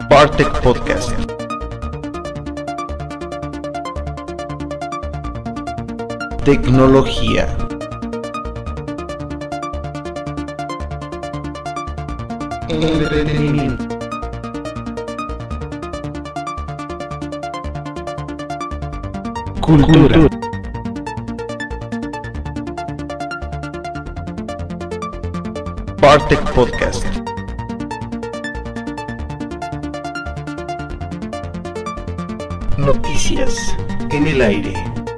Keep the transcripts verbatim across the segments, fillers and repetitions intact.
Bartek Podcast. Tecnología. Entretenimiento. Cultura. Bartek Podcast. Noticias en el aire.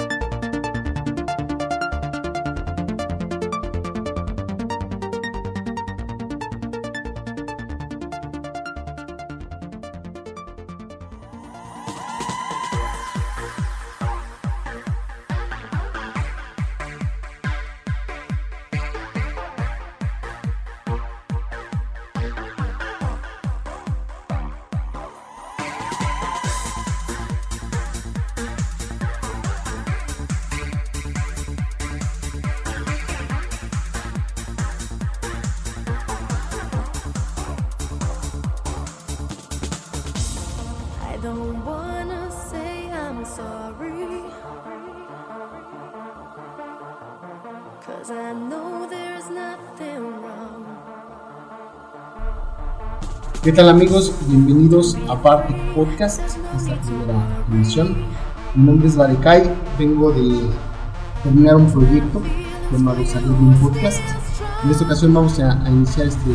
Don't wanna say I'm sorry, 'cause I know there's nothing wrong. ¿Qué tal, amigos? Bienvenidos a Bartek Podcast, esta primera emisión. Mi nombre es Barekai, vengo de terminar un proyecto llamado Salir de un Podcast. En esta ocasión vamos a, a iniciar este,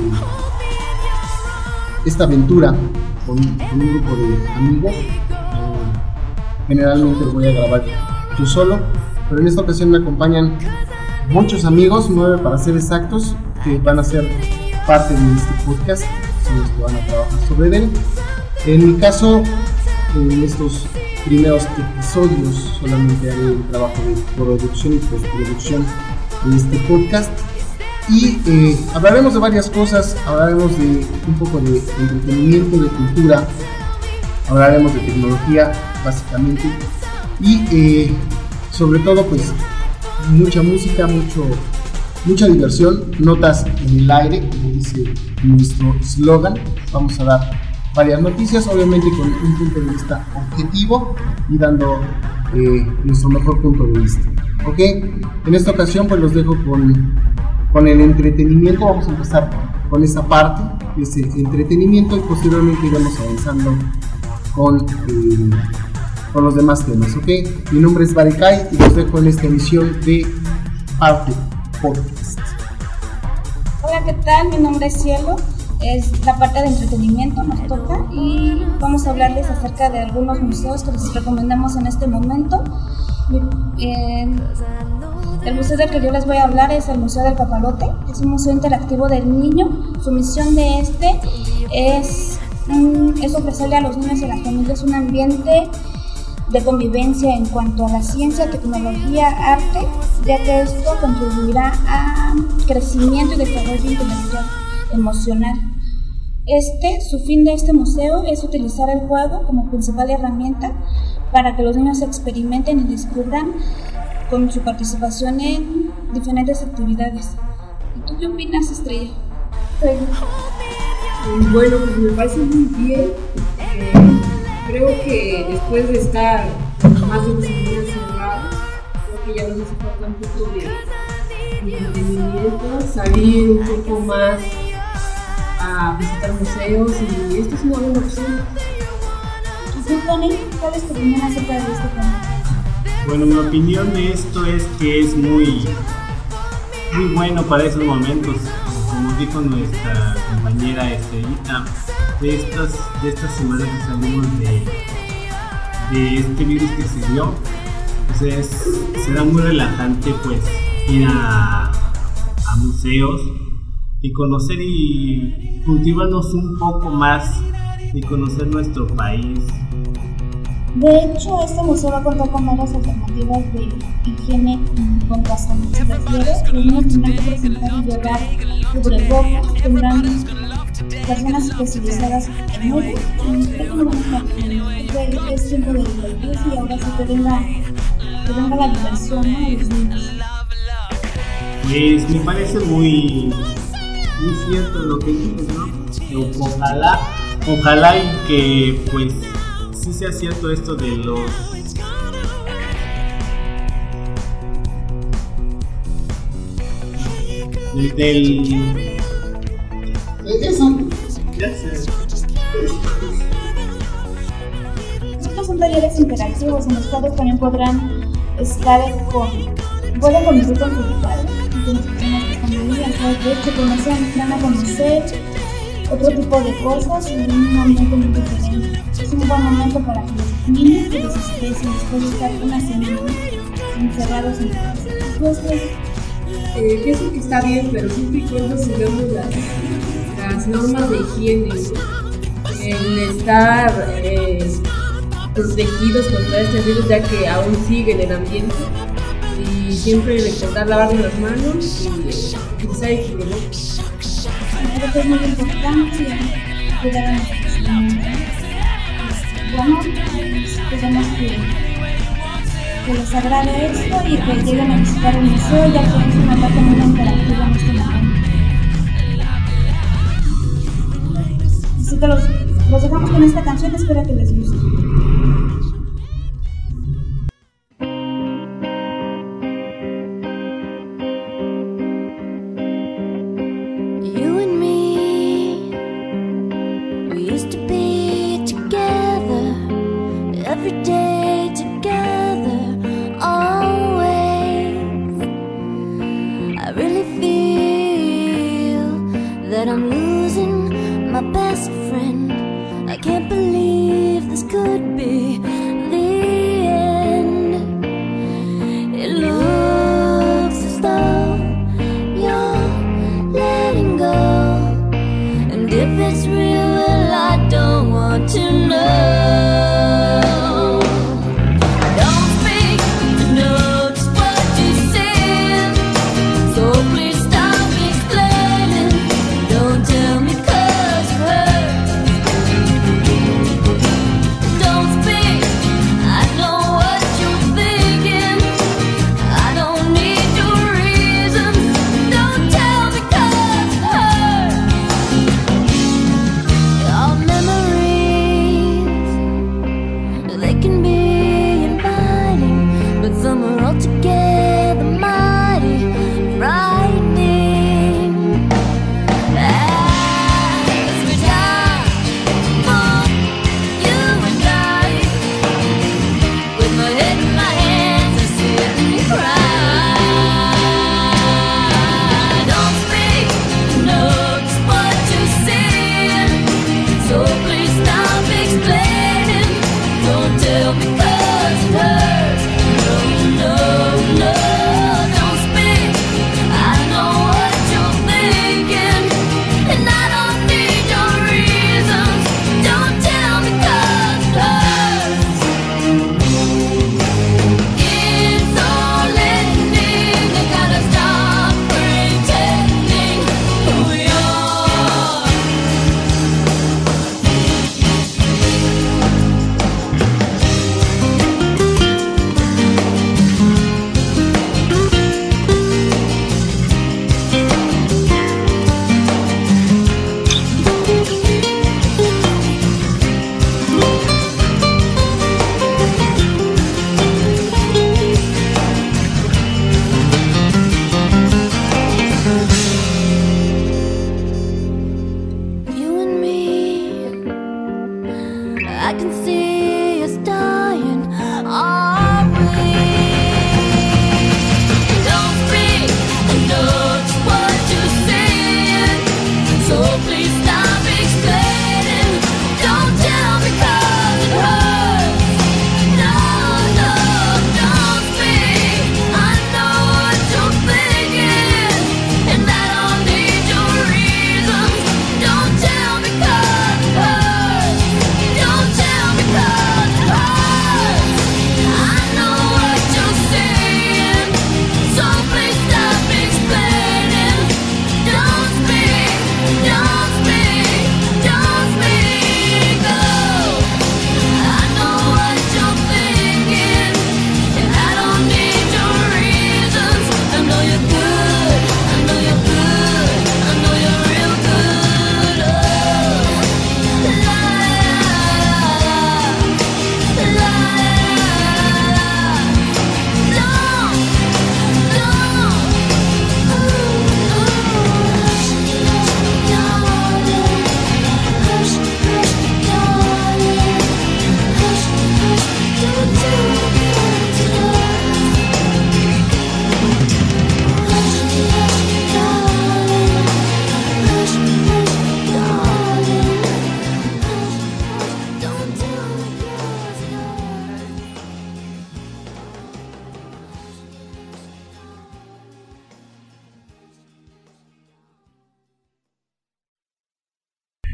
esta aventura Con, con un grupo de amigos. Eh, generalmente voy a grabar yo solo, pero en esta ocasión me acompañan muchos amigos, nueve para ser exactos, que van a ser parte de este podcast, son los que van a trabajar sobre él. En mi caso, en estos primeros episodios solamente haré el trabajo de producción y postproducción de este podcast. Y eh, hablaremos de varias cosas, hablaremos de un poco de entretenimiento, de cultura, hablaremos de tecnología básicamente y eh, sobre todo pues mucha música, mucho, mucha diversión, notas en el aire, como dice nuestro slogan. Vamos a dar varias noticias, obviamente con un punto de vista objetivo y dando eh, nuestro mejor punto de vista. Ok, en esta ocasión pues los dejo con... Con el entretenimiento. Vamos a empezar con esa parte, ese entretenimiento, y posteriormente iremos avanzando con, eh, con los demás temas, ¿ok? Mi nombre es Barekai y los dejo en esta emisión de Bartek Podcast. Hola, ¿qué tal? Mi nombre es Cielo, es la parte de entretenimiento, nos toca, y vamos a hablarles acerca de algunos museos que les recomendamos en este momento. Eh, El museo del que yo les voy a hablar es el Museo del Papalote. Es un museo interactivo del niño. Su misión de este es, um, es ofrecerle a los niños y a las familias un ambiente de convivencia en cuanto a la ciencia, tecnología, arte, ya que esto contribuirá a crecimiento y desarrollo intelectual, emocional. Este, su fin de este museo es utilizar el juego como principal herramienta para que los niños experimenten y descubran con su participación en diferentes actividades. ¿Y tú qué opinas, Estrella? Bueno, pues me parece muy bien. Eh, creo que después de estar más de una semana cerrados, creo que ya nos hace falta un poco de, de entretenimiento, salir un poco más a visitar museos, y esto es una buena opción. ¿Y tú, Tony, cuál es tu opinión acerca de este tema? Bueno, mi opinión de esto es que es muy, muy bueno para esos momentos. Como dijo nuestra compañera Estrellita, de estas, de estas semanas que salimos de, de este virus que se dio, pues es, será muy relajante pues ir a, a museos y conocer y cultivarnos un poco más y conocer nuestro país. De hecho, este museo va a contar con varias alternativas de higiene contra salud. Se refiere, los niños tendrán que presentar y llevar cubrebocas, tendrán personas especializadas en ello, y es tiempo de divertirse, y ahora sí que venga, que venga la diversión, ¿no?, de los niños. Pues me parece muy, muy cierto lo que dices, ¿no? Ojalá ojalá y que pues sí sea cierto esto de los del, del... Eso. Ya sé. Estos son talleres interactivos en los cuales también podrán estar con, pueden convivir con sus padres y con las personas que están viviendo, que conocen, van a conocer otro tipo de cosas en un ambiente muy diferente. Es un buen momento para que los niños se desestresen después de estar una semana encerrados en casa. Entonces, Eh, pienso que está bien, pero siempre y cuando sigamos las, las normas de higiene, ¿no? El estar eh, protegidos contra este virus, ya que aún sigue en el ambiente, y siempre recordar lavarnos las manos y eh, utilizar higiene, ¿no? creo que es muy importante cuidar a nuestros niños. Bueno, esperemos que, que les agrade esto y que lleguen a visitar el museo, ya que es una parte muy interactiva en este momento. Así que los, los dejamos con esta canción, espero que les guste. You and me, we used to be together, every day together, always. I really feel that I'm losing my best friend. I can't believe this could be the end. It looks as though you're letting go, and if it's real, well, I don't want to know. Don't speak to know just what you said, so please stop explaining. Don't tell me 'cause it hurts. Don't speak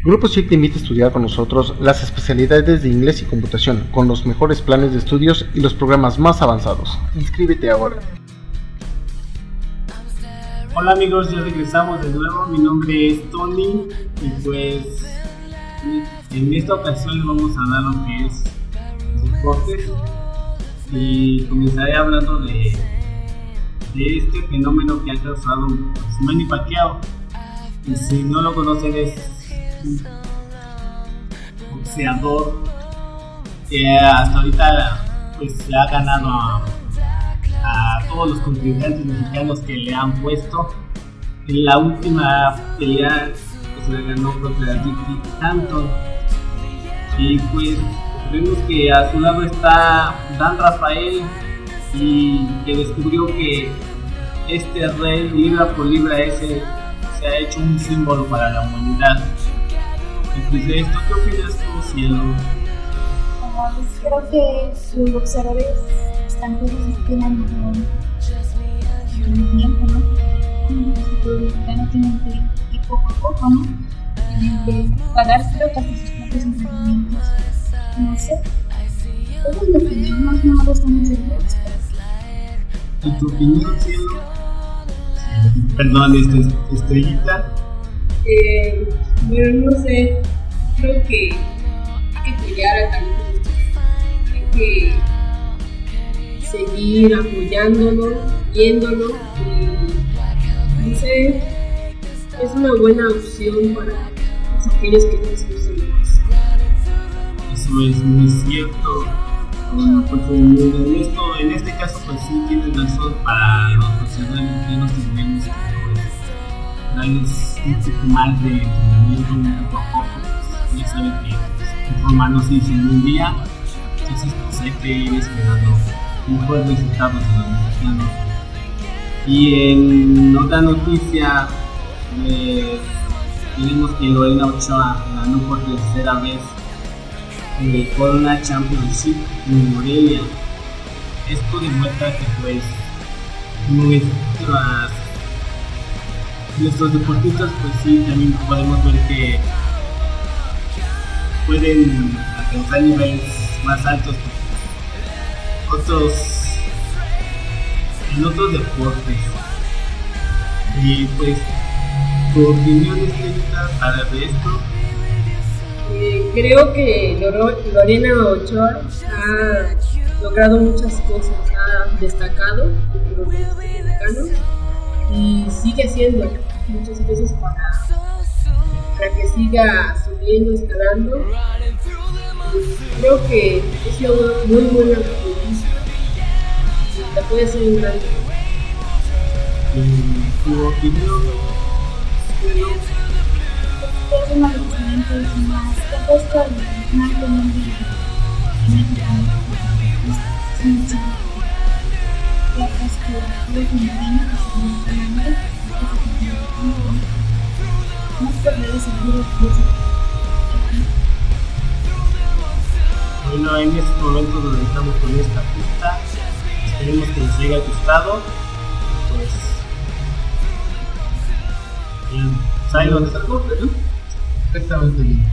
Grupo S I C te invita a estudiar con nosotros las especialidades de inglés y computación, con los mejores planes de estudios y los programas más avanzados. Inscríbete ahora. Hola amigos, ya regresamos de nuevo. Mi nombre es Tony y pues en esta ocasión les vamos a dar lo que es deportes y comenzaré hablando de, de este fenómeno que ha causado pues, Manny Pacquiao. Y si no lo conocen, es un boxeador que hasta ahorita pues se ha ganado a, a todos los contrincantes mexicanos que le han puesto. En la última pelea pues, se la ganó contra Ricky Stanton y pues vemos que a su lado está Dan Rafael y que descubrió que este rey libra por libra ese se ha hecho un símbolo para la humanidad. Entonces, ¿de esto qué opinas tú, Cielo? Uh, pues creo que los boxeadores están todos tienen un tiempo, ¿no? Los mexicanos tienen que ir poco a poco, ¿no? Tienen que pagar creo que hasta sus propios entrenamientos. No sé. Eso es lo que yo más no me gusta mucho de box. ¿Y tu opinión, Cielo? Perdón, este, estrellita. Eh, bueno, no sé, creo que hay que apoyar a Carlitos, hay que seguir apoyándolo, viéndolo y no sé, es una buena opción para los aquellos que no se gustan más. Eso es muy cierto. Pues en, esto, en este caso pues sí tienes razón, para los profesionales mexicanos tenemos que pues, darles un poco más de entrenamiento un poco a poco. Pues, ya saben que pues, romanos dicen un día, entonces pues hay que ir esperando mejores resultados de los mexicanos. Y en otra noticia eh, tenemos que Lorena Ochoa ganó por tercera vez el Corona Championship en Morelia. Esto demuestra que pues nuestras, nuestros deportistas pues sí también podemos ver que pueden alcanzar niveles más altos que otros en otros deportes. Y pues tu opinión es para de esto. Eh, creo que Lorena Ochoa ha logrado muchas cosas, ha destacado entre los mexicanos y sigue haciendo muchas cosas para, para que siga subiendo, escalando. Y creo que es una muy buena futbolista y la puede hacer un gran. ¿Tu opinión? Es una de las diferentes más que esto de más de un día en México es muy chido. Ya pues que creo que me viene que se me está dando más perder ese seguro de eso. Bueno, en este momento nos dejamos con esta pista. Esperemos que les haya gustado. Pues bien, ¿sabes dónde está el corte, no? Perfectamente bien.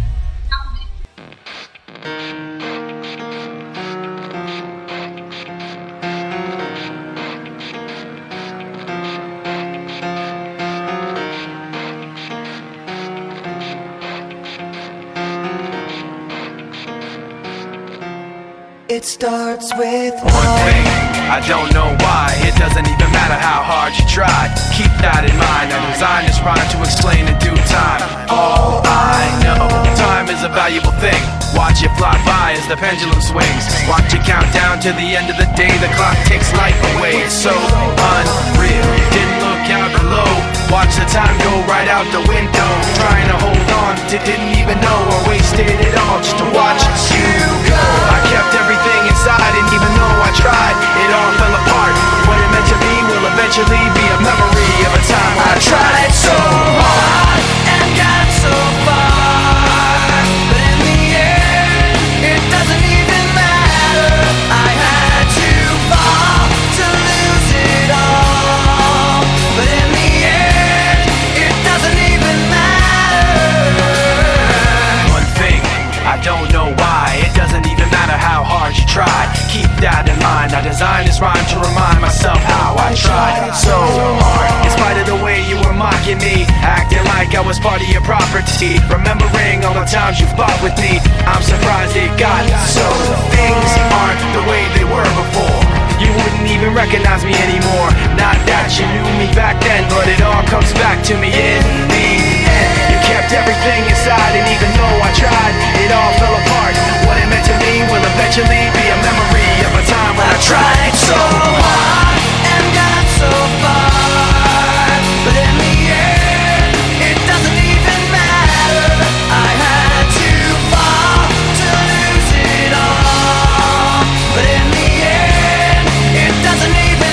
It starts with one thing, I don't know why. It doesn't even matter how hard you try. Keep that in mind, I designed this rhyme to explain in due time. All I know, time is a valuable thing. Watch it fly by as the pendulum swings. Watch it count down to the end of the day. The clock takes life away, it's so unreal. Didn't look out below, watch the time go right out the window. Trying to hold on, didn't even know I wasted it all just to watch you go. I kept everything inside and even though I tried, it all fell apart. What it meant to be will eventually be a memory of a time when I tried so hard and got so far. But in the end, it doesn't even matter. I had to fall to lose it all. But in the end, it doesn't even matter. was part of your property. Remembering all the times you fought with me, I'm surprised it got so. Things aren't the way they were before. You wouldn't even recognize me anymore. Not that you knew me back then, but it all comes back to me in the end. You kept everything inside, and even though I tried, it all fell apart. What it meant to me will eventually be a memory of a time when I tried so hard and got so far, but in the end, it doesn't even matter. I had to fall to lose it all, but in the end, it doesn't even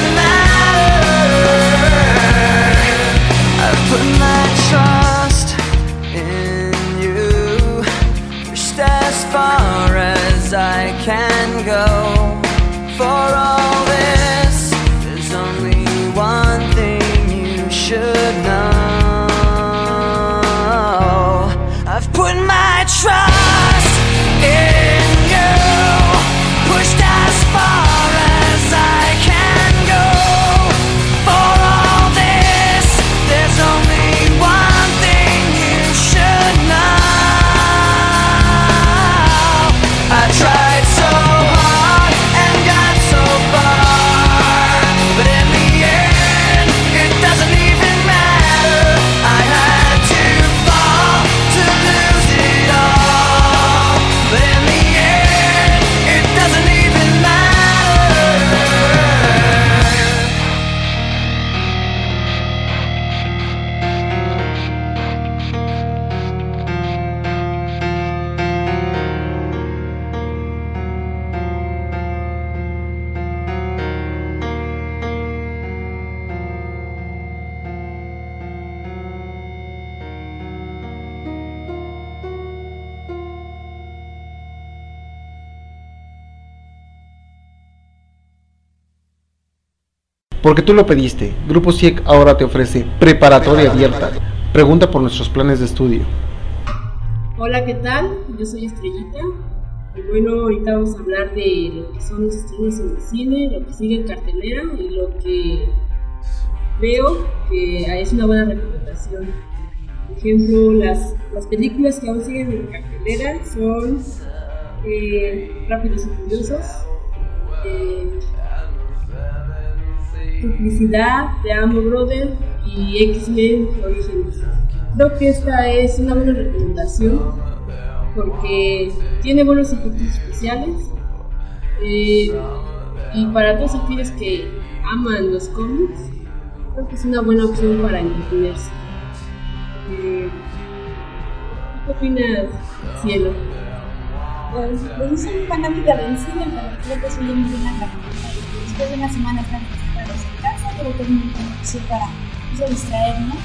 matter. I've put my trust in you, pushed as far as I can go. For all this, there's only one thing you should know. I've put my trust in you, pushed as far as I can go. For all this, there's only one thing you should know. I tried so hard and got so far, but in the end, it doesn't even matter. I had to fall to lose it all, but in the end, it doesn't even matter. Porque tú lo pediste, Grupo C I E C ahora te ofrece preparatoria abierta. Pregunta por nuestros planes de estudio. Hola, ¿qué tal? Yo soy Estrellita. Y bueno, ahorita vamos a hablar de lo que son los estrenos en el cine, lo que sigue en cartelera y lo que veo que es una buena recomendación. Por ejemplo, las, las películas que aún siguen en cartelera son eh, Rápidos y Furiosos, eh, Duplicidad, Te Amo Brother y X-Men Origins. Creo que esta es una buena recomendación porque tiene buenos efectos especiales eh, y para todos aquellos que aman los cómics, creo que es una buena opción para entretenerse. Eh, ¿Qué opinas, Cielo? Pues, pues no soy fanática del cine, pero creo que es una buena cartelera. Después de una semana están encerrados en casa, creo que es muy buena opción para pues, distraernos.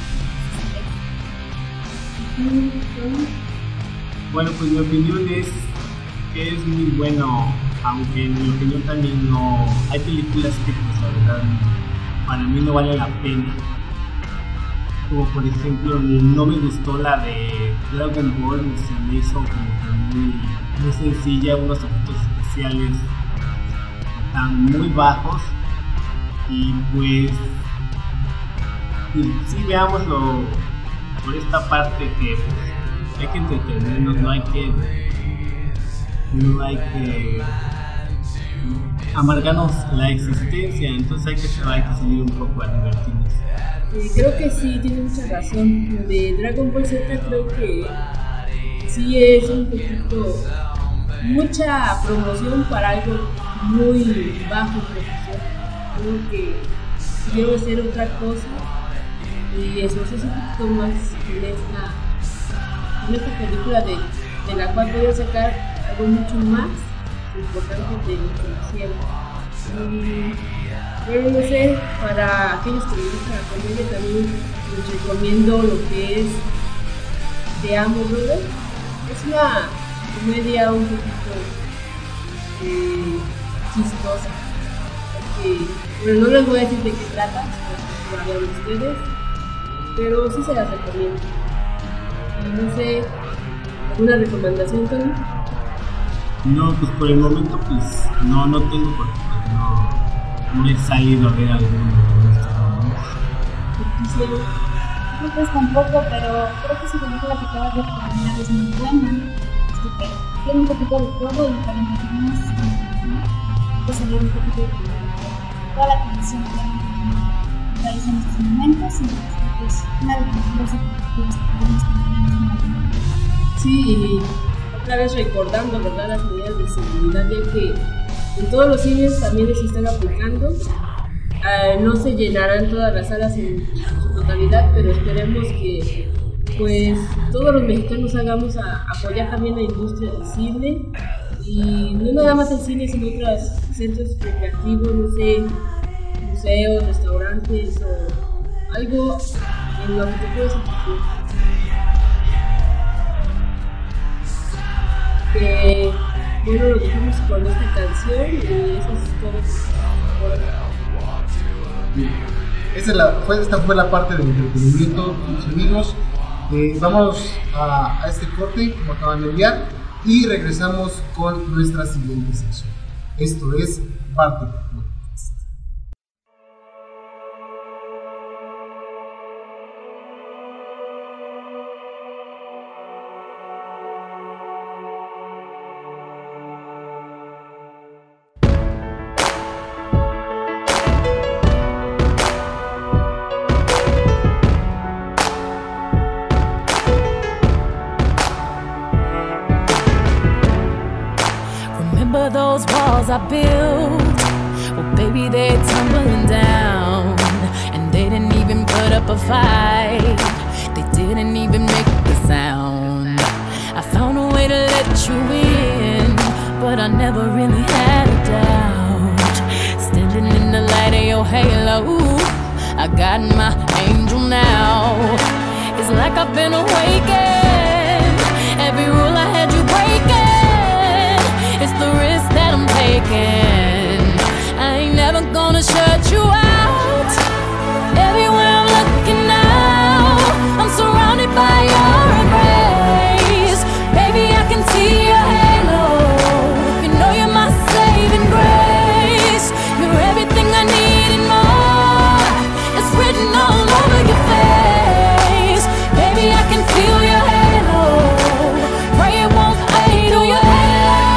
Bueno, pues mi opinión es que es muy bueno, aunque en mi opinión también no... Hay películas que pues la verdad para mí no vale la pena. Como por ejemplo, no me gustó la de Dragon Ball, se me hizo como que muy, muy sencilla, unos efectos especiales están muy bajos y pues sí, veámoslo por esta parte que pues, hay que entretenernos, no hay que no hay que amargarnos la existencia, entonces hay que, hay que salir un poco a divertirnos. Eh, creo que sí, tiene mucha razón. Lo de Dragon Ball Z creo que sí es un poquito mucha promoción para algo muy bajo profesión. Creo que quiero hacer otra cosa y esforzarse un poquito más en esta, en esta película de, de la cual voy a sacar algo mucho más importante de lo que hicieron. Bueno, no sé, para aquellos que les gusta la comedia también les recomiendo lo que es Te Amo Brother. Es una comedia un poquito eh, chistosa. Porque, bueno, no les voy a decir de qué trata, para hablar de ustedes, pero sí se las recomiendo. Y no sé, ¿alguna recomendación, Tony? No, pues por el momento pues no, no tengo porque pues, no, no he salido a ver alguno de estos momentos. creo que es tampoco, pero creo que esa película que acabas de terminar es muy buena. Este, tiene un poquito de todo y para empezarnos pues salir un poquito de toda la canción que realiza en estos momentos y pues una de las mejores expectativas que podemos tener en este momento. Sí, y otra vez recordando, ¿verdad?, las medidas de seguridad, ya que en todos los cines también se están aplicando. Uh, no se llenarán todas las salas en su totalidad, pero esperemos que pues todos los mexicanos hagamos a apoyar también la industria del cine, y no nada más el cine, sino otros centros recreativos, no sé, museos, restaurantes o algo en lo que te puedes sentir. Que bueno, lo dejamos con esta canción y eso es todo por ahora. Esta, es la, fue, esta fue la parte del entretenimiento, mis amigos. Eh, vamos a, a este corte, como acaban de enviar, y regresamos con nuestra siguiente sección. Esto es Parte. Those walls I built, well baby they're tumbling down, and they didn't even put up a fight, they didn't even make a sound. I found a way to let you in, but I never really had a doubt. Standing in the light of your halo, I got my angel now. It's like I've been awakened, every rule I had you breaking. It's the risk that I'm taking. I ain't never gonna shut you out. Everywhere I'm looking now, I'm surrounded by your embrace. Baby, I can see your halo. You know you're my saving grace. You're everything I need and more. It's written all over your face. Baby, I can feel your halo. Pray it won't fade on your head.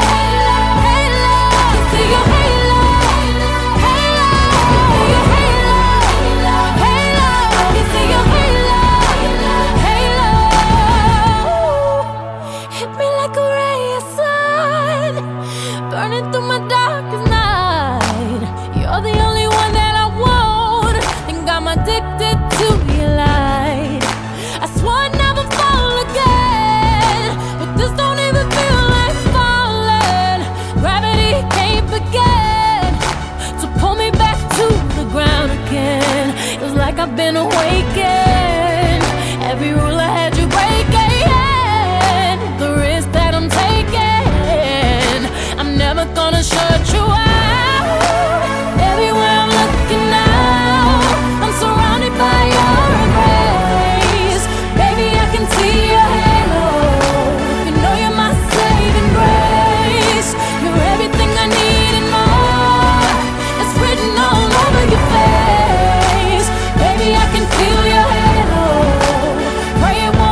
I've been awakened, every rule I had you breaking, the risk that I'm taking, I'm never gonna shut you out. Everywhere I'm looking now, I'm surrounded by your embrace. Baby, I can see your halo. You know you're my saving grace. You're everything I need and more. It's written all over your face. I can feel your halo. Pray it won't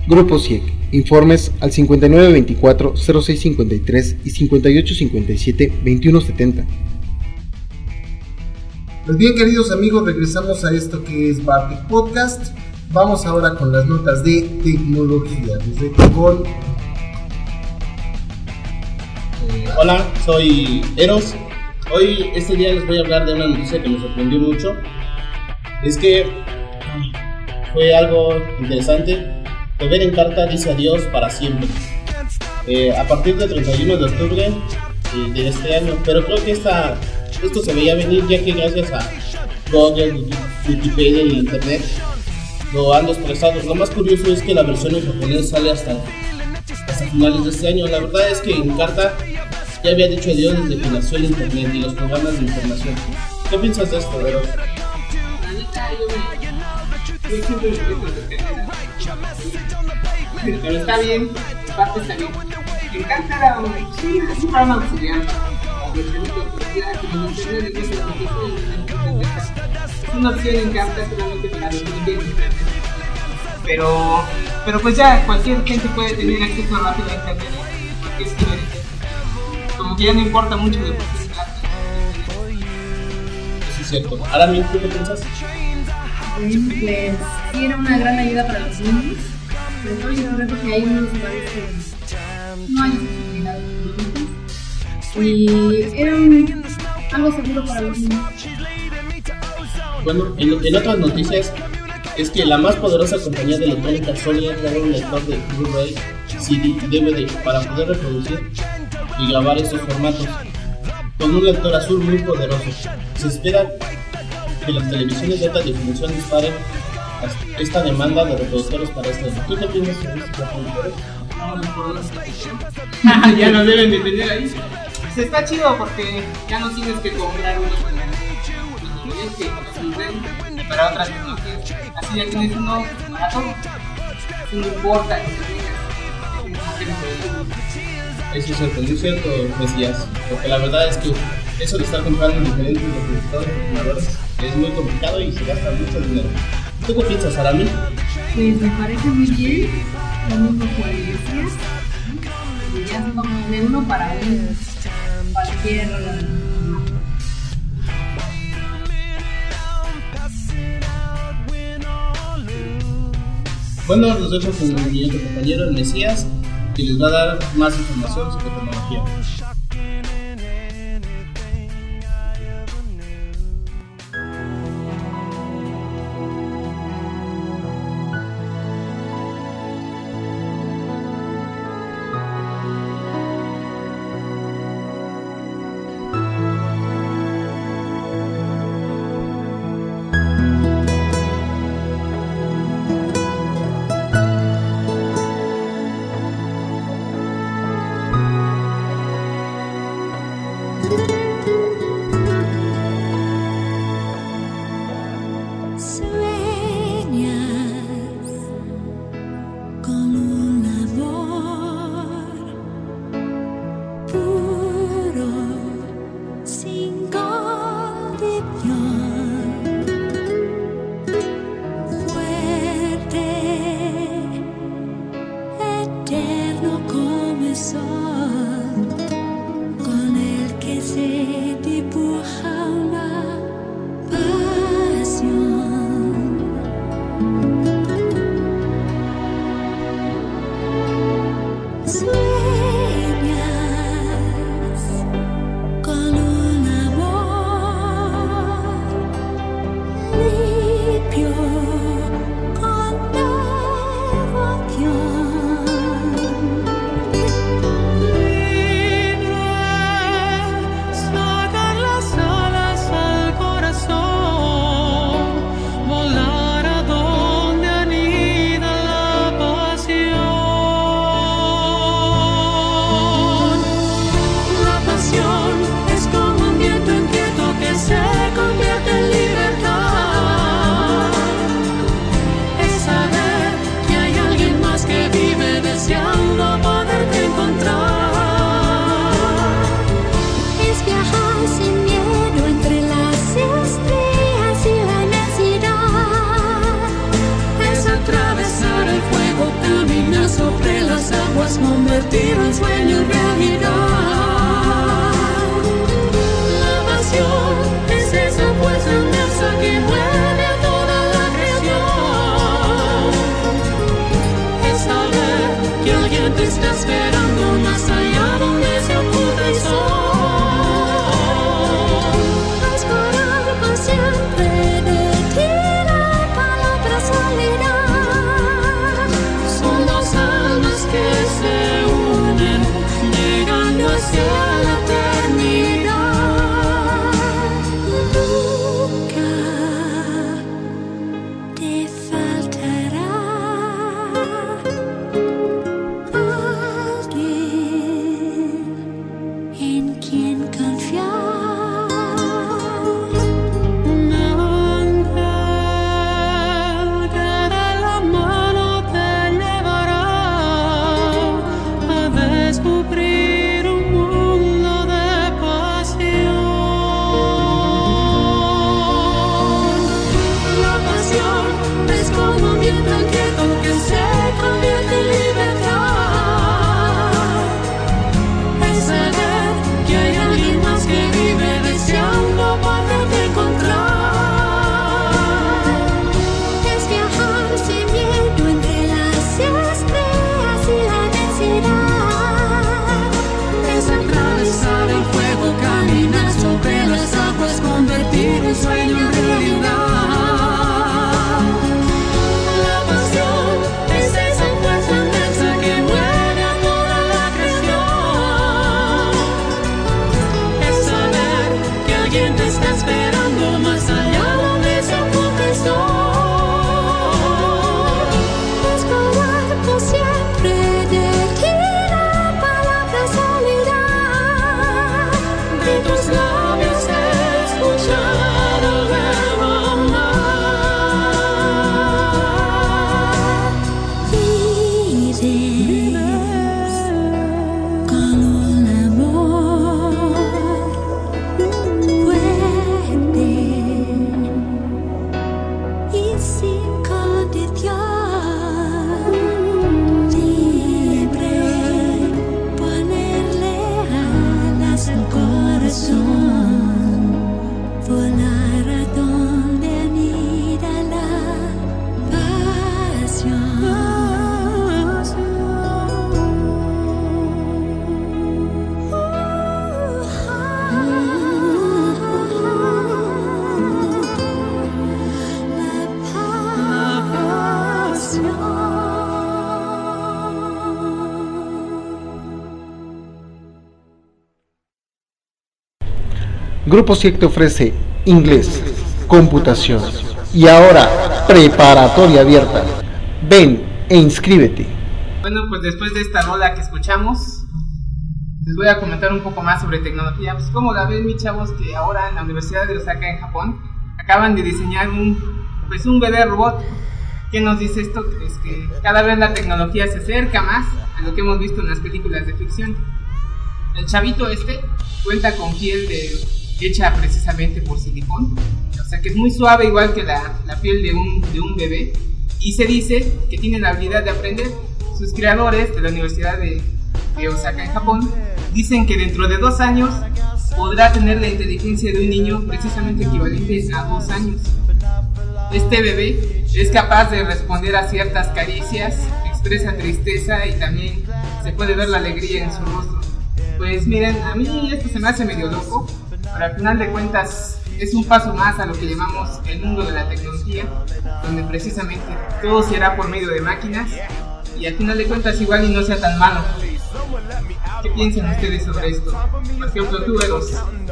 Grupo C I E C. Informes al cincuenta y nueve veinticuatro, cero seis cincuenta y tres y cincuenta y ocho cincuenta y siete, veintiuno setenta. Pues bien, queridos amigos, regresamos a esto que es Bartek Podcast. Vamos ahora con las notas de tecnología. Desde con... Eh, hola, soy Eros. Hoy, este día les voy a hablar de una noticia que me sorprendió mucho. Es que fue algo interesante. Beber en carta dice adiós para siempre. Eh, a partir del treinta y uno de octubre eh, de este año. Pero creo que esta, esto se veía venir, ya que gracias a Google, Wikipedia y Internet lo han expresado. Lo más curioso es que la versión en japonés sale hasta, hasta finales de este año. La verdad es que en carta ya había dicho adiós desde que nació el Internet y los programas de información. ¿Qué piensas de esto, Vero? La neta, yo me... Yo siempre respeto lo que pero está bien, en parte está bien. En carta era un, sí, es un programa auxiliar. Es una opción en carta solamente para los clientes. Pero, pero pues ya cualquier gente puede tener acceso rápido a internet. Cualquier cliente. Como que ya no importa mucho de por qué es carta. Eso es cierto. Ahora, ¿tú qué piensas? Pues sí, era una gran ayuda para los niños. Pero todo yo creo que hay unos lugares que no hay accesibilidad y era un, algo seguro para los niños. Bueno, en, en otras noticias es que la más poderosa compañía de electrónica Sony ha creado un lector de Blu-ray, C D y D V D para poder reproducir y grabar estos formatos con un lector azul muy poderoso. Se espera que las televisiones de alta definición disparen esta demanda de reproductores para este año. ¿Tú qué piensas sobre estos reproductores? Ya no deben de tener ahí. Se está chido porque ya no tienes que comprar uno que para otras tecnologías. Así ya tienes uno para todo. No importa que tengas. Eso es cierto, muy cierto, Mesías. Porque la verdad es que eso de estar comprando diferentes reproductores ordenadores es muy complicado y se gasta mucho dinero. ¿Tú qué piensas, Arami? Pues me parece muy bien, lo mismo que decías, y ya como de uno para un cualquier... Bueno, los dejo con mi otro compañero, el Mesías, que les va a dar más información sobre tecnología. está esperando más allá donde se oculta el sol. A esperar por siempre de ti la palabra salirá. Son dos almas que se unen, llegando hacia la eternidad. Nunca te faltará alguien en quien confiar. Un ángel que de la mano te llevará a descubrir un mundo de pasión. La pasión es como un viento inquieto que se convierte en libertad. Es saber que hay alguien más que vive deseando poderte encontrar. Es viajar sin miedo entre las estrellas y la densidad. Es atravesar el fuego, caminar sobre las aguas, convertir un sueño en realidad. La pasión es esa fuerza inmensa que mueve a toda la creación. Es saber que alguien te está esperando más allá donde se oculta el sol. Esperar por siempre de ti la palabra salirá. De tus labios escuchar el verbo amar. Vives con un amor fuerte y sin condición. Libre ponerle alas al corazón, volar a donde anida la Grupo S I E C te ofrece inglés, computación y ahora preparatoria abierta. Ven e inscríbete. Bueno, pues después de esta rola que escuchamos, les voy a comentar un poco más sobre tecnología. Pues como la ven, mis chavos, que ahora en la Universidad de Osaka, en Japón, acaban de diseñar un, pues un bebé robot. ¿Qué nos dice esto? Es que cada vez la tecnología se acerca más a lo que hemos visto en las películas de ficción. El chavito este cuenta con piel de, hecha precisamente por silicón, o sea que es muy suave, igual que la, la piel de un, de un bebé, y se dice que tiene la habilidad de aprender. Sus creadores de la Universidad de, de Osaka, en Japón, dicen que dentro de dos años podrá tener la inteligencia de un niño, precisamente equivalente a dos años. Este bebé es capaz de responder a ciertas caricias, expresa tristeza y también se puede ver la alegría en su rostro. Pues miren, a mí esto se me hace medio loco, pero al final de cuentas es un paso más a lo que llamamos el mundo de la tecnología, donde precisamente todo se hará por medio de máquinas y al final de cuentas igual y no sea tan malo. ¿Qué piensan ustedes sobre esto? Por ejemplo, tú, Eros.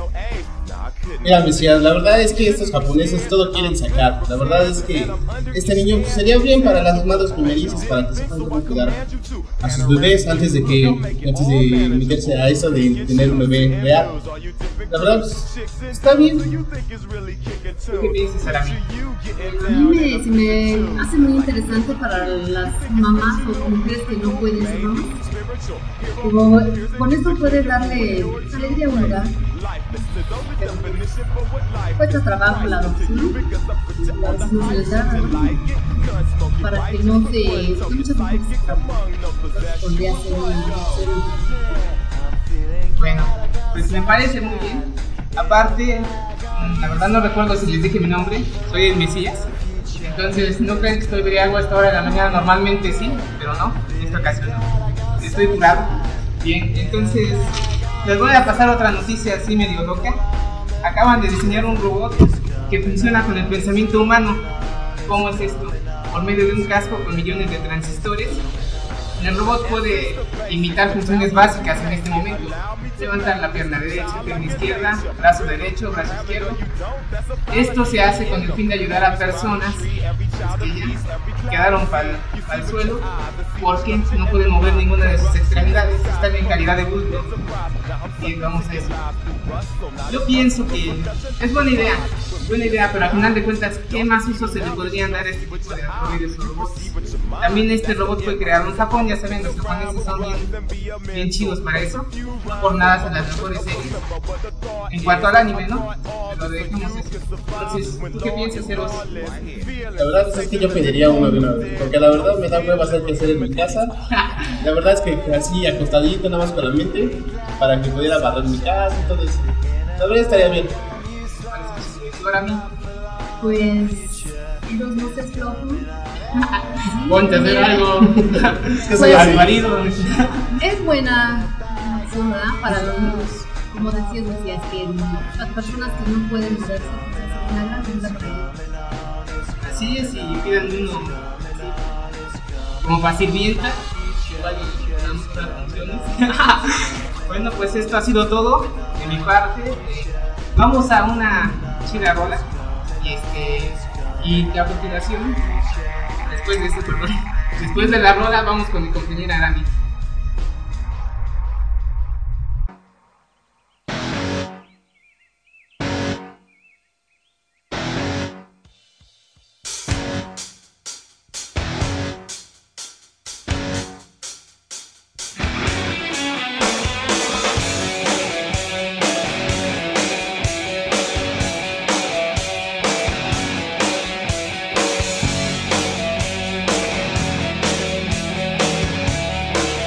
Mira, Mesías, la verdad es que estos japoneses todo quieren sacar. La verdad es que este niño pues, sería bien para las madres primerizas, para que sepan cómo cuidar a sus bebés antes de que antes de meterse a eso de tener un bebé real. La verdad, pues, está bien. ¿Qué piensas, Arami? A mí me, se me hace muy interesante para las mamás o mujeres que no pueden ser mamás. Como, con esto puedes darle alegría a un hogar. Cuesta trabajo la adopción, la adopción se les da para que no se... porque muchas mujeres podría ser un... Bueno, pues me parece muy bien. Aparte, la verdad no recuerdo si les dije mi nombre, soy el Mesías. Entonces, no creen que estoy briago a esta hora de la mañana, normalmente sí, pero no, en esta ocasión no. Estoy curado. Bien, entonces les voy a pasar otra noticia así medio loca. Acaban de diseñar un robot que funciona con el pensamiento humano. ¿Cómo es esto? Por medio de un casco con millones de transistores. El robot puede imitar funciones básicas en este momento. Levantar la pierna derecha, pierna izquierda, brazo derecho, brazo izquierdo. Esto se hace con el fin de ayudar a personas que ya quedaron para el suelo porque no pueden mover ninguna de sus extremidades, están en calidad de bulto. Bien, vamos a eso. Yo pienso que es buena idea, buena idea, pero al final de cuentas, ¿qué más usos se le podrían dar a este tipo de androides o robots? También este robot fue creado en Japón, ya saben, los japoneses son bien, bien chidos para eso, no por nada son las mejores series. En cuanto al anime, ¿no? Pero dejemos eso. Entonces, ¿tú qué piensas, Eros? La verdad es que yo pediría uno de una vez, porque la verdad me da hueva hacer que hacer en mi casa. La verdad es que así acostadito, nada más con la mente, para que pudiera barrer mi casa, entonces, la verdad estaría bien. Para mí, Pues, Eros, no seas flojo. ponte a hacer algo. Es que soy Pues, así. marido. Es buena opción, ¿verdad? Para los niños. Como decías, decías que las personas que no pueden moverse, pues es una gran ayuda para ellos. Así es, y piden uno así, como para sirvienta, igual y damos otras funciones. Bueno, pues esto ha sido todo de mi parte. Vamos a una chida rola y este y a continuación, después de esto, perdón, después de la rola vamos con mi compañera Dani. Thank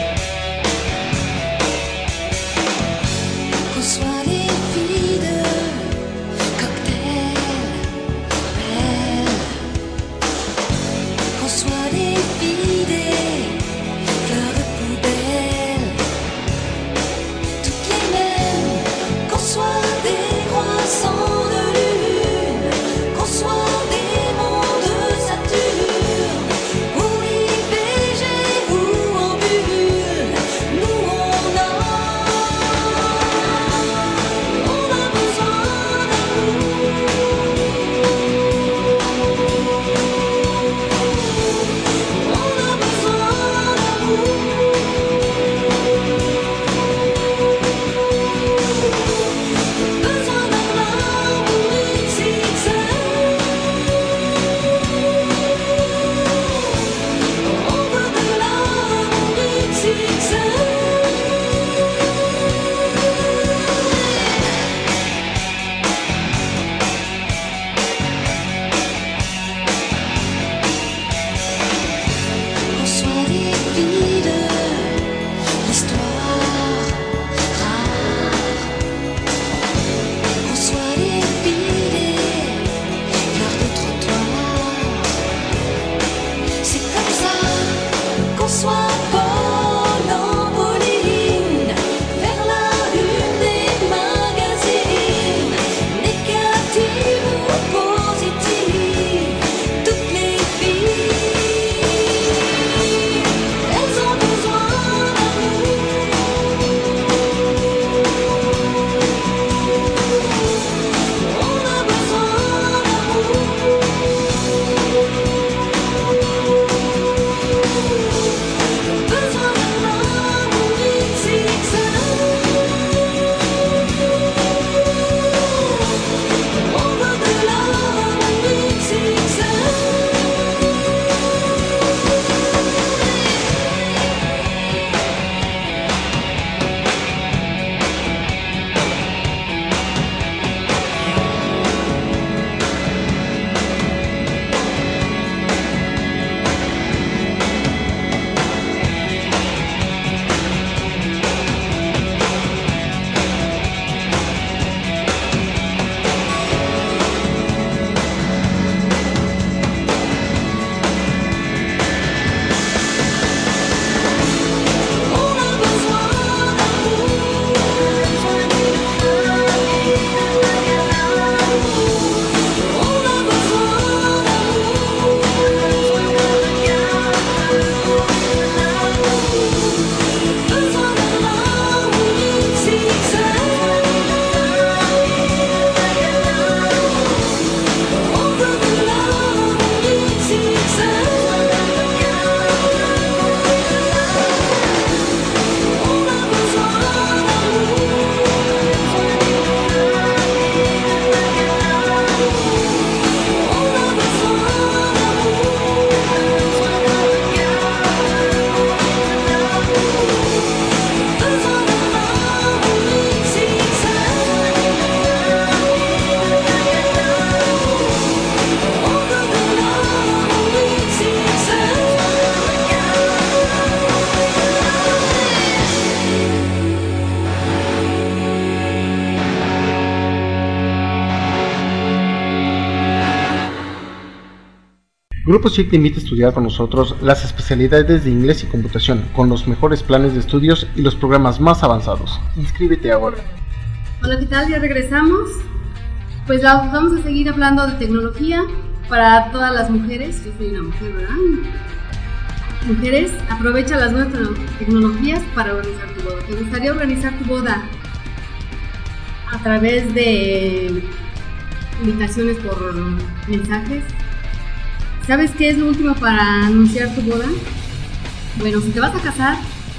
Grupo S I C te invita a estudiar con nosotros las especialidades de inglés y computación, con los mejores planes de estudios y los programas más avanzados. Inscríbete ahora. Hola, ¿qué tal? Ya regresamos. Pues vamos a seguir hablando de tecnología para todas las mujeres. Yo soy una mujer, ¿verdad? Mujeres, aprovecha las nuevas tecnologías para organizar tu boda. ¿Te gustaría organizar tu boda a través de invitaciones por mensajes? ¿Sabes qué es lo último para anunciar tu boda? Bueno, si te vas a casar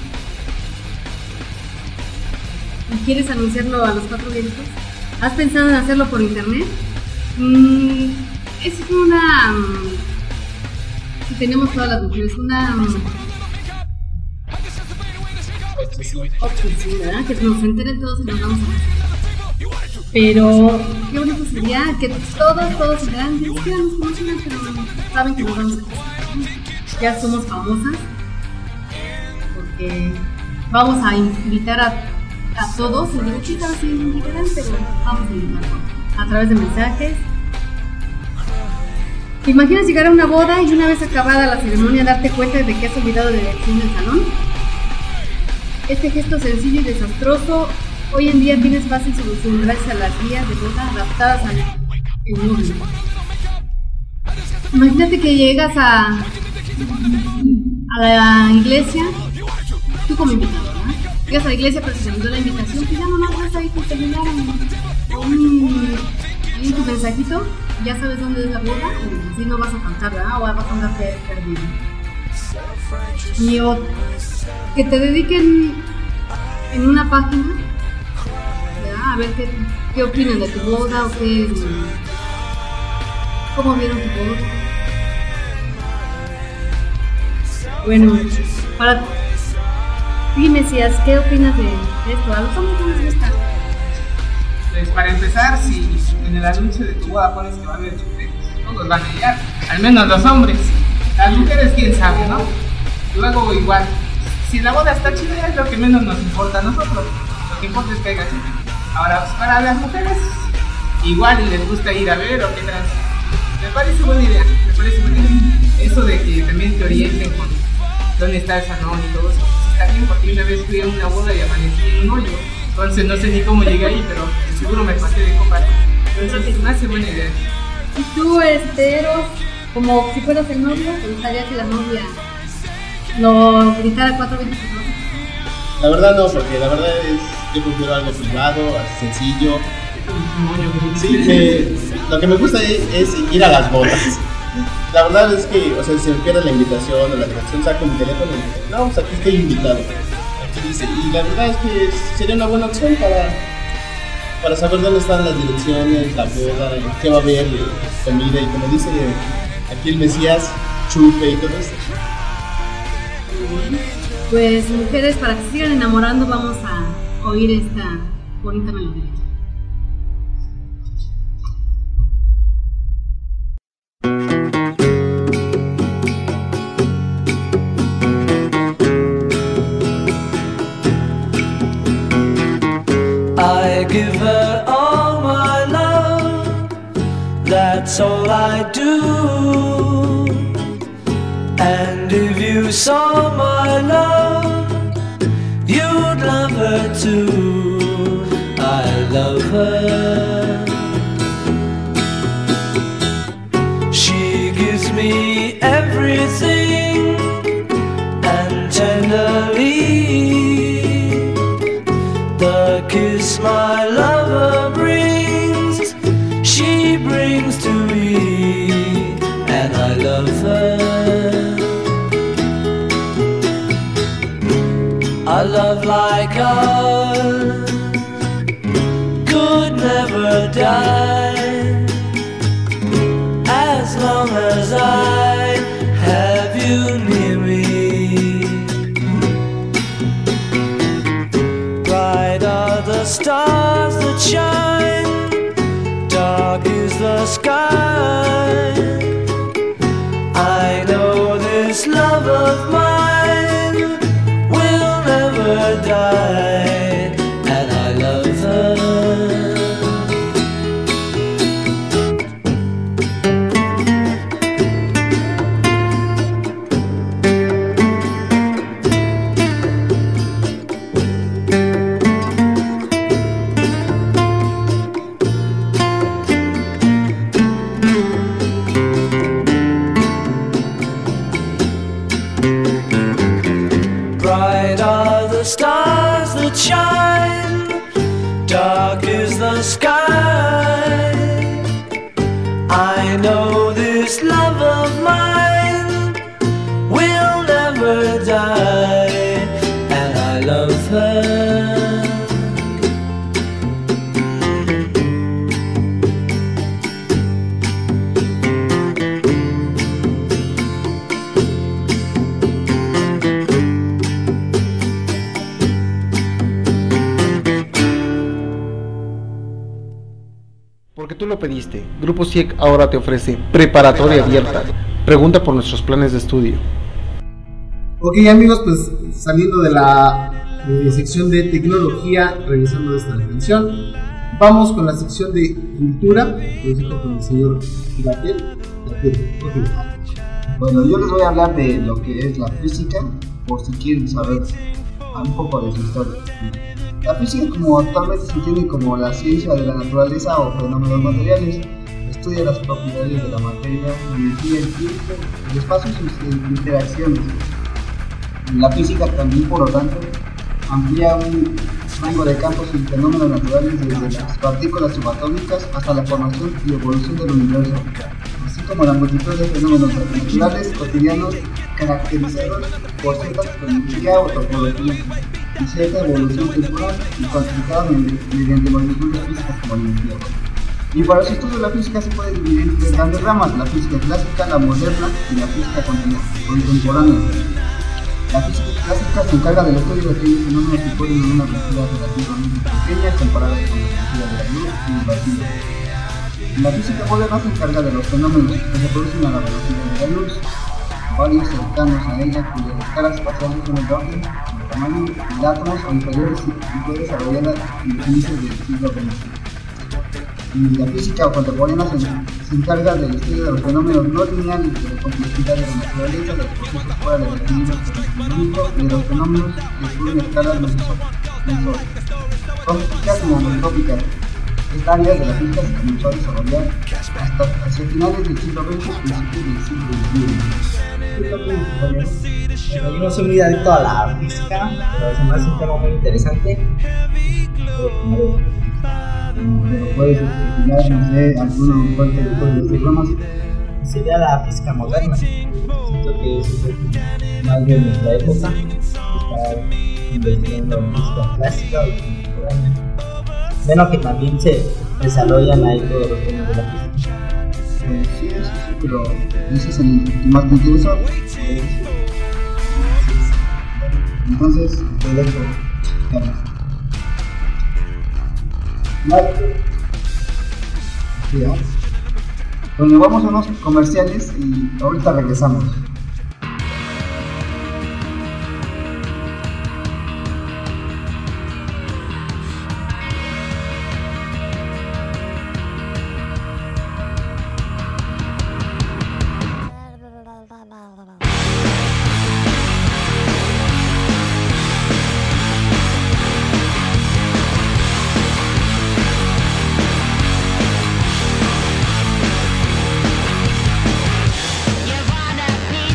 y quieres anunciarlo a los cuatro vientos, ¿has pensado en hacerlo por internet? Mm, es una... que tenemos todas las mujeres, una... obsesión, ¿verdad? Que nos enteren todos y nos vamos a casar. Pero qué bonito sería que todos, todos se vean, es que nos conocen, pero saben que nos vamos a casar. Ya somos famosas, porque vamos a invitar a, a todos, y digo, chicas, sí, invitarán, pero vamos a invitar a través de mensajes. ¿Te imaginas llegar a una boda y una vez acabada la ceremonia darte cuenta de que has olvidado la dirección del salón? Este gesto sencillo y desastroso hoy en día tienes fácil solución gracias a las guías de boda adaptadas al móvil. Imagínate que llegas a, a la iglesia, tú como invitado, ¿no? Llegas a la iglesia pero se te olvidó la invitación, que ya nomás vas ahí tu celular un, ahí tu mensajito, ya sabes dónde es la boda y así no vas a faltar, ¿verdad? O vas a andar perdido. Y o que te dediquen en una página, ¿verdad? A ver qué, qué opinan de tu boda o qué, cómo vieron tu boda. Bueno, para ti, Mesías, ¿qué opinas de esto? ¿A los hombres no les gusta? Pues para empezar, si en el anuncio de tu boda pones que va a haber chupes, todos van a llegar, al menos los hombres. Las mujeres, quién sabe, ¿no? Luego igual, si la boda está chida es lo que menos nos importa a nosotros, lo que importa es que haya chupes. Ahora, pues para las mujeres, igual y les gusta ir a ver o qué trans. Me parece buena idea, me parece buena idea. Eso de que también te orienten con dónde está el salón y todo eso, está bien, porque una vez fui a una boda y amanecí en un hoyo. Entonces no sé ni cómo llegué ahí, pero seguro me pasé de copas. Entonces me hace buena idea. ¿Y tú, Eros, como si fueras el novio, te gustaría que la novia lo gritara cuatro veces? La verdad no, porque la verdad es, yo prefiero algo privado, sencillo. Sí, que lo que me gusta es, es ir a las bodas. La verdad es que, o sea, si se me pierde la invitación o la dirección, saco mi teléfono y digo, no, pues aquí estoy invitado. Dice, y la verdad es que sería una buena opción para, para saber dónde están las direcciones, la boda, qué va a haber, comida y como dice aquí el Mesías, chupe y todo eso. Pues mujeres, para que se sigan enamorando vamos a oír esta bonita melodía. I give her all my love, that's all I do. And if you saw my love, you'd love her too. I love her. She gives me everything, and tenderly the kiss my lover brings, she brings to me, and I love her. A love like ours could never die, as long as I have you near me. Bright are the stars that shine, dark is the sky. I know this love of mine will never die, and I love her. know this love of mine will never die, and I love her. Porque tú lo pediste, Grupo C I E C ahora te ofrece preparatoria abierta. Pregunta por nuestros planes de estudio. Ok amigos, pues saliendo de la eh, sección de tecnología, regresando a esta atención, vamos con la sección de cultura, por con el señor Gatel. Bueno, yo les voy a hablar de lo que es la física, por si quieren saber un poco de su historia. La física, como actualmente se entiende como la ciencia de la naturaleza o fenómenos materiales, estudia las propiedades de la materia, la energía, el tiempo, el espacio y sus interacciones. La física también, por lo tanto, amplía un rango de campos y fenómenos naturales desde las partículas subatómicas hasta la formación y evolución del universo, así como la multitud de fenómenos naturales cotidianos caracterizados por cierta cronología o topología y cierta evolución temporal y cuantificada mediante magnitudes físicas como la energía. Y para su estudio la física se puede dividir en tres grandes ramas: la física clásica, la moderna y la física contemporánea. La física clásica se encarga del estudio de aquellos fenómenos que ocurren en una velocidad relativamente pequeña comparadas con la velocidad de la luz y el vacío. La física moderna se encarga de los fenómenos que se producen a la velocidad de la luz, varios cercanos a ella cuyas escalas espaciales son el orden, el tamaño de átomos o inferiores y fue desarrollada en los inicios del siglo veinte. Y la física contemporánea se, se encarga del estudio de los fenómenos no lineales, de la complejidad de la naturaleza, de los procesos fuera del equilibrio termodinámico y de los fenómenos que ocurren en escalas mesoscópicas y nanotrópicas. Esta área de la física se comenzó a desarrollar hasta hacia finales del siglo veinte y principios del siglo veintiuno. Yo no soy muy adicto a la física, pero se me hace un tema muy interesante. Pero puedes explicar, no sé, alguno fuerte de los programas. Sería la física moderna. Siento que es más de nuestra época. Está investigando en física clásica o contemporánea. Bueno, que también se desarrollan ahí todos los temas de la física. Eh, sí, sí, sí, pero ese es el que más me interesa. Entonces, te dejo. Ya. Bueno, vamos a unos comerciales y ahorita regresamos. You wanna be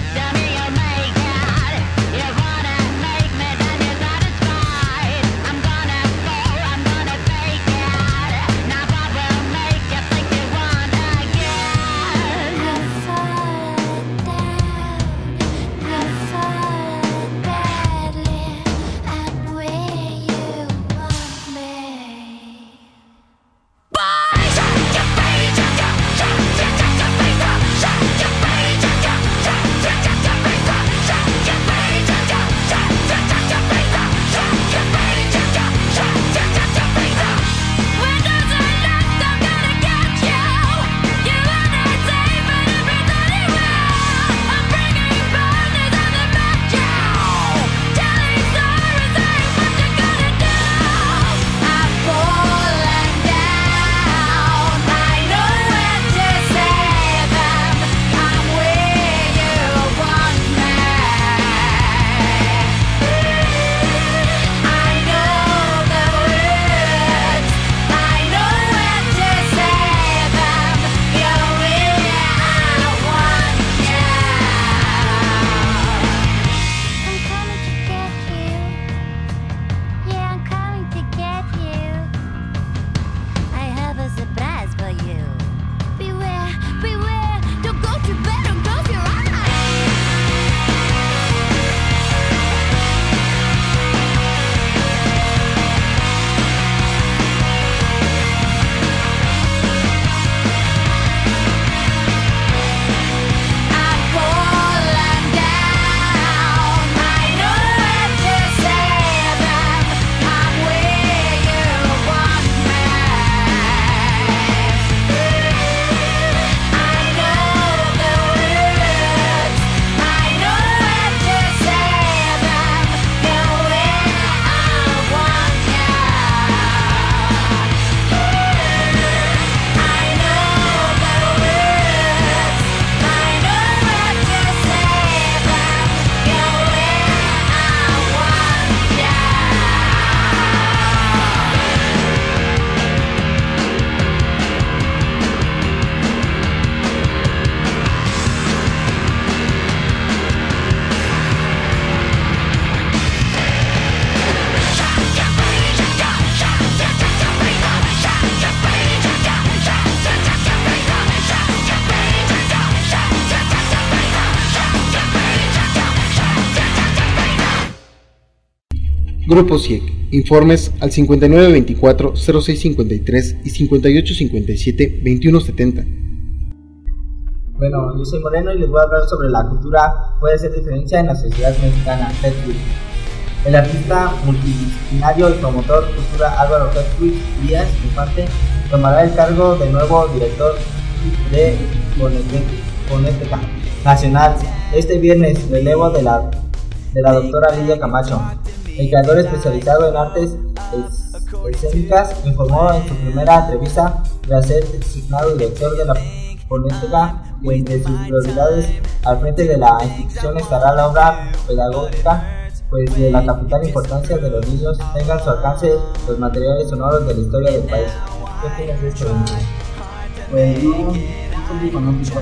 Grupo C I E C. Informes al cincuenta y nueve veinticuatro, cero seis cincuenta y tres y cincuenta y ocho cincuenta y siete, veintiuno setenta. Bueno, yo soy Moreno y les voy a hablar sobre la cultura puede ser diferencia en la sociedad mexicana, Hedwig. El artista multidisciplinario y promotor de cultura Álvaro Hedwig Díaz Infante tomará el cargo de nuevo director de Fonoteca Nacional este viernes, relevo de la, de la doctora Lidia Camacho. El creador especializado en artes escénicas informó en su primera entrevista tras ser designado director de la Fonoteca y entre sus prioridades al frente de la institución estará la obra pedagógica, pues de la capital importancia de los niños tengan a su alcance los materiales sonoros de la historia del país. ¿Qué opinas de esto? Pues no, no soy muy fanático.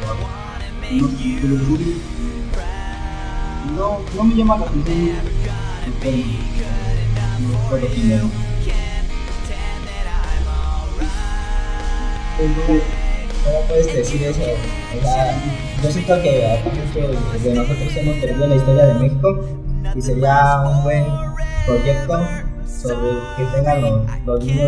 No, no, no me llama la atención. Pero primero. ¿Cómo puedes decir eso? O sea, yo siento que muchos de nosotros hemos perdido la historia de México y sería un buen proyecto sobre que tengan los, los niños.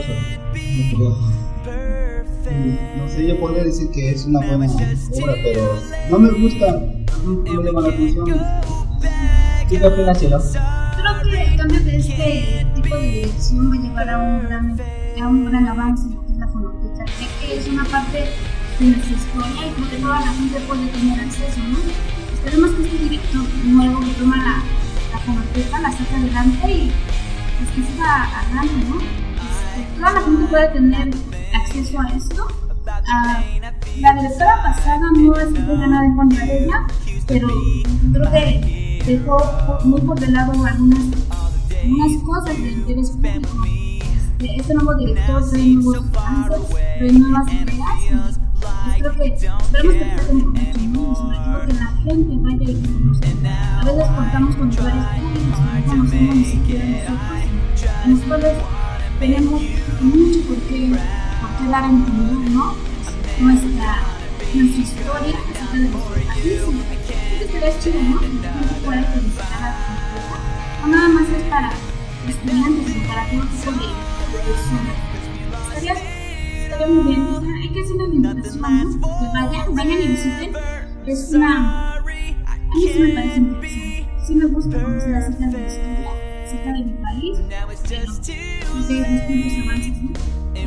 No sé, yo podría decir que es una buena obra, pero no me gusta, no me llama la atención. ¿Qué te opinas, Cielo? Creo que el cambio de este tipo de dirección va a llevar a un gran, a un gran avance en lo que es la fonoteca, ya que es una parte de nuestra historia y creo que toda la gente puede tener acceso, ¿no? Esperemos que este director nuevo que toma la, la fonoteca la saque adelante y pues que siga hablando, ¿no? Este, toda la gente puede tener acceso a esto. Uh, la directora pasada no es que tenga nada en contra de ella, pero creo que dejó muy por de lado algunas, algunas cosas de interés público. Este, este nuevo director trae nuevos avances, trae nuevas ideas. Pues creo que esperemos que traten con mucho mundo y sobre todo que la gente vaya y conozca. A veces contamos con lugares públicos que no conocemos ni siquiera nosotros, en los cuales tenemos mucho por qué, por qué dar a entender, ¿no? Nuestra, nuestra historia acerca de nuestro país. Creo que sería chido, ¿no? Que la gente pueda visitar a la cultura. No nada más es para estudiantes, sino para todo tipo de, de personas. Estaría, estaría muy bien. O sea, hay que hacer una invitación, ¿no? Que vayan, vayan y visiten. Es una. A mí sí me parece interesante. Sí me gusta conocer acerca de la historia, acerca de mi país, pero no sé, distintos avances, ¿no?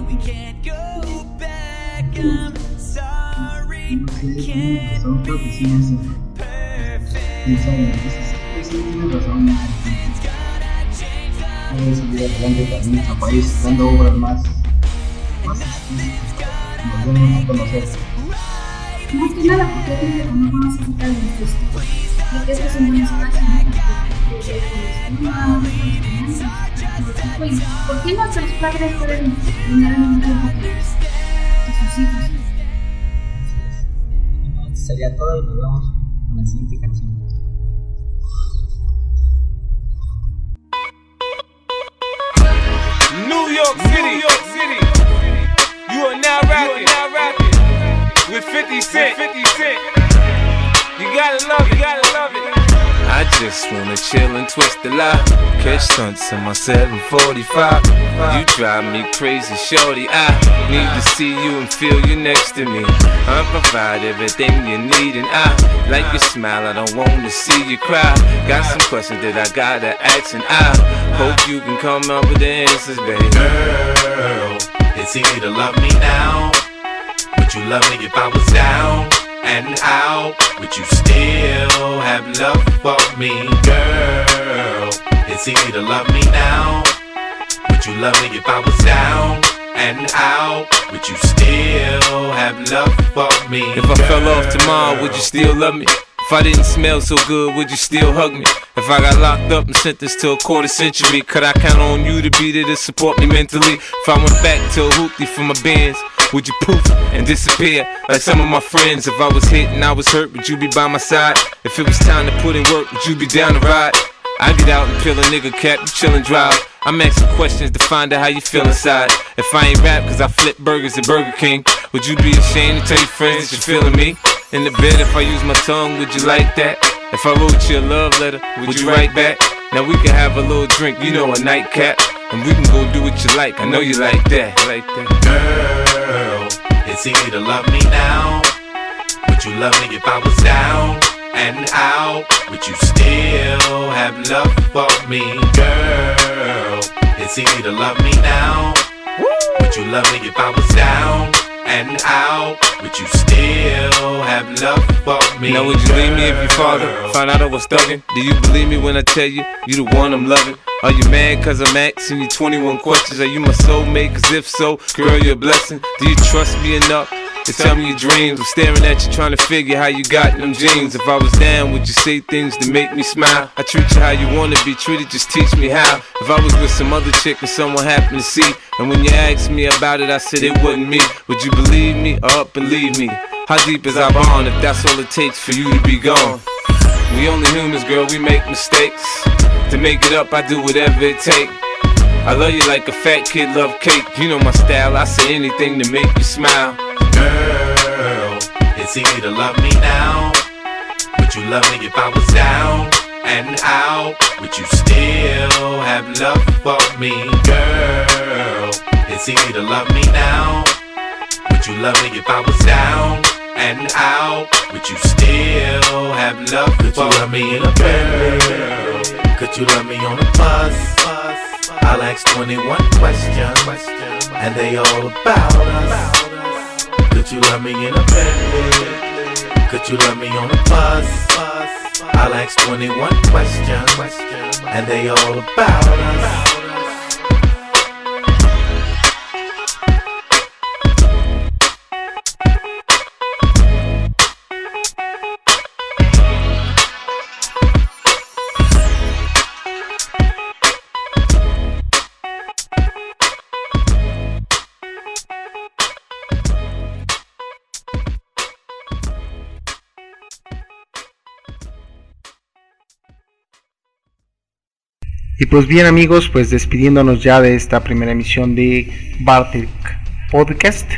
Tienes razón, creo que sí es. Sí, tienes razón. Hay que salir adelante para nuestro país, dando obras más. más nos deben a conocer. Más que nada, porque hay gente que no conoce acerca de nuestra historia. Creo que este es un buen espacio, ¿no? No nada más de estudiantes. ¿Por qué nuestros padres pueden tener el mismo tiempo que sus hijos? Esto sería todo y nos vamos con la siguiente canción. New York City, New York City. You are now rapping, now rapping with fifty Cent. fifty Cent. You gotta love it, you gotta love it. I just wanna chill and twist the lie. Catch stunts in my seven forty-five. You drive me crazy, shorty. I need to see you and feel you next to me. I provide everything you need, and I like your smile. I don't wanna see you cry. Got some questions that I gotta ask, and I hope you can come up with the answers, baby. Girl, it's easy to love me now. Would you love me if I was down and out? Would you still have love for me, girl? It's easy to love me now. Would you love me if I was down and out? Would you still have love for me, If I fell off tomorrow, would you still love me? If I didn't smell so good, would you still hug me? If I got locked up and sentenced to a quarter century, could I count on you to be there to support me mentally? If I went back to a hoopty for my bands, would you poof and disappear like some of my friends? If I was hit and I was hurt, would you be by my side? If it was time to put in work, would you be down to ride? I get out and peel a nigga cap, you chillin' drive. I'm asking questions to find out how you feel inside. If I ain't rap cause I flip burgers at Burger King, would you be ashamed to tell your friends that you're feeling me? In the bed, if I use my tongue, would you like that? If I wrote you a love letter, would you write back? Now we can have a little drink, you know, a nightcap, and we can go do what you like. I know you like that, like that. Girl, it's easy to love me now. Would you love me if I was down and out? Would you still have love for me? Girl, it's easy to love me now. Would you love me if I was down and out? Would you still have love for me? Now would you leave me if your father found out I was thugging? Do you believe me when I tell you, you the one I'm loving? Are you mad cause I'm asking you twenty-one questions? Are you my soulmate? Cause if so, girl, you're a blessing. Do you trust me enough to tell me your dreams? I'm staring at you trying to figure how you got them jeans. If I was down, would you say things to make me smile? I treat you how you wanna be treated, just teach me how. If I was with some other chick and someone happened to see, and when you asked me about it, I said it wasn't me, would you believe me or up and leave me? How deep is our bond if that's all it takes for you to be gone? We only humans, girl, we make mistakes. To make it up, I do whatever it takes. I love you like a fat kid love cake. You know my style, I say anything to make you smile. Girl, it's easy to love me now. Would you love me if I was down and out? Would you still have love for me? Girl, it's easy to love me now. Would you love me if I was down and out? Would you still have love for me? Could you love me in a Bentley? Could you love me on a bus? I'll ask twenty-one questions, and they all about us. Could you love me in a Bentley? Could you love me on a bus? I'll ask twenty-one questions, and they all about us. Y pues bien amigos, pues despidiéndonos ya de esta primera emisión de Bartek Podcast,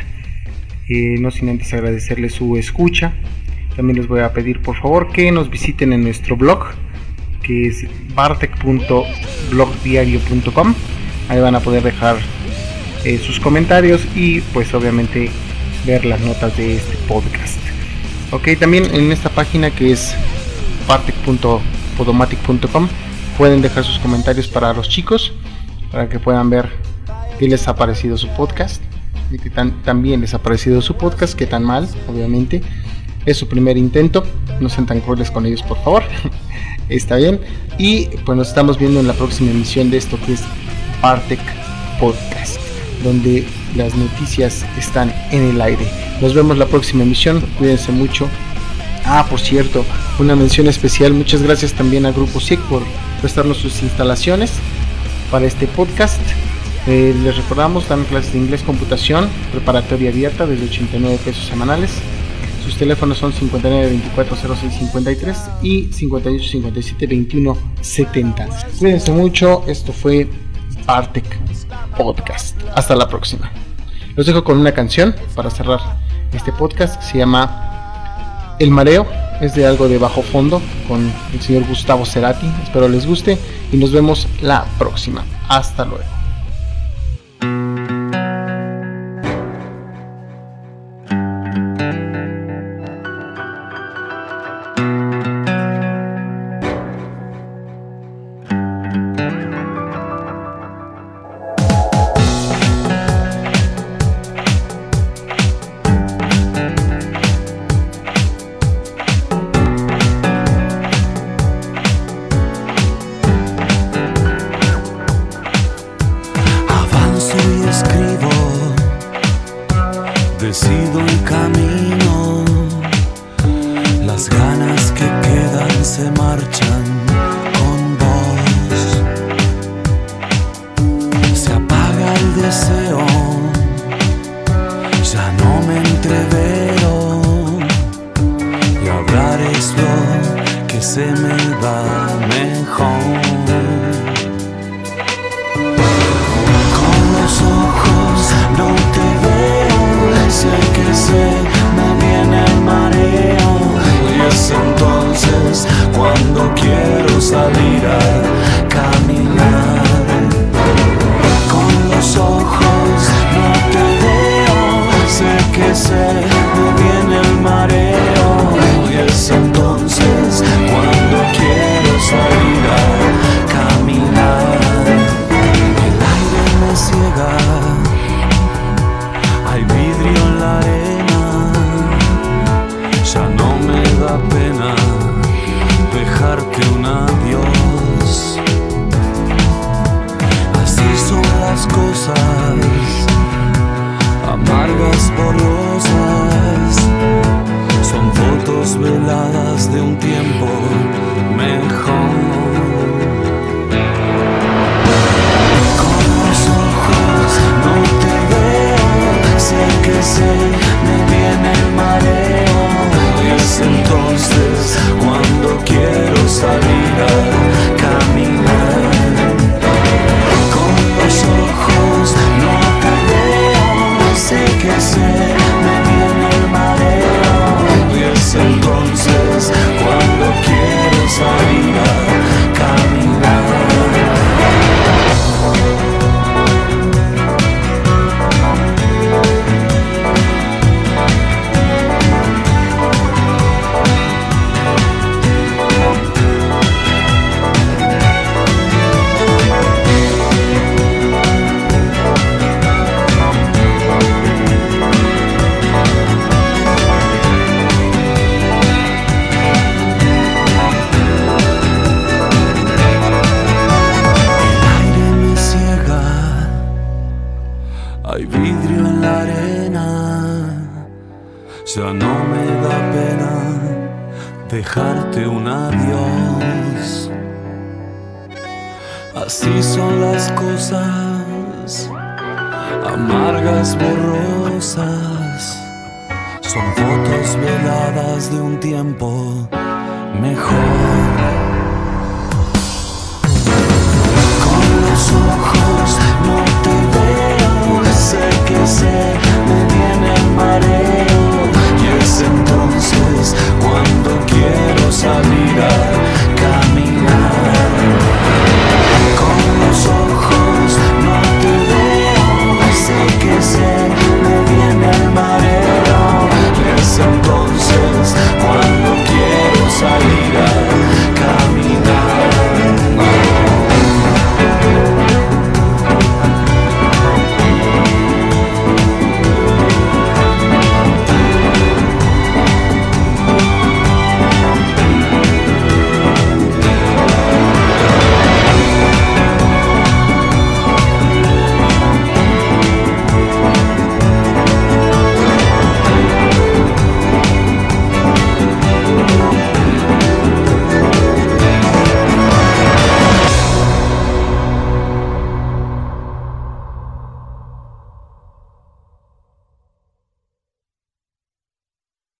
eh, no sin antes agradecerles su escucha. También les voy a pedir por favor que nos visiten en nuestro blog, que es bartek punto blog diario punto com. Ahí van a poder dejar eh, sus comentarios y pues obviamente ver las notas de este podcast. Ok, también en esta página que es bartek punto podomatic punto com pueden dejar sus comentarios para los chicos, para que puedan ver qué les ha parecido su podcast y que tan, también les ha parecido su podcast, que tan mal, obviamente. Es su primer intento, no sean tan crueles con ellos, por favor. Está bien. Y pues nos estamos viendo en la próxima emisión de esto que es Bartek Podcast, donde las noticias están en el aire. Nos vemos la próxima emisión, cuídense mucho. Ah, por cierto, una mención especial, muchas gracias también a Grupo S I C por prestarnos sus instalaciones para este podcast. Eh, les recordamos, dan clases de inglés, computación, preparatoria abierta desde ochenta y nueve pesos semanales. Sus teléfonos son cincuenta y nueve veinticuatro cero seis cincuenta y tres y cincuenta y ocho cincuenta y siete veintiuno setenta. Cuídense mucho, esto fue Bartek Podcast. Hasta la próxima. Los dejo con una canción para cerrar este podcast, se llama El Mareo. Es de algo de bajo fondo con el señor Gustavo Cerati. Espero les guste y nos vemos la próxima. Hasta luego. Decido el camino, las ganas que quedan se marchan con vos. Se apaga el deseo, ya no me entrevero, y hablar es lo que se me da mejor. Con los ojos no te veo, sé que se me viene el mareo, y es entonces cuando quiero salir a fotos veladas de un tiempo mejor. Con los ojos no te veo, sé que se me viene el mareo. Y es entonces cuando quiero salir a caminar. Con los ojos no te veo, sé que se me viene el mareo. Y es entonces cuando quiero salir a caminar. Hay vidrio en la arena, ya no me da pena dejarte un adiós. Así son las cosas, amargas, borrosas. Son fotos veladas de un tiempo mejor. Con los ojos no te veo, sé que sé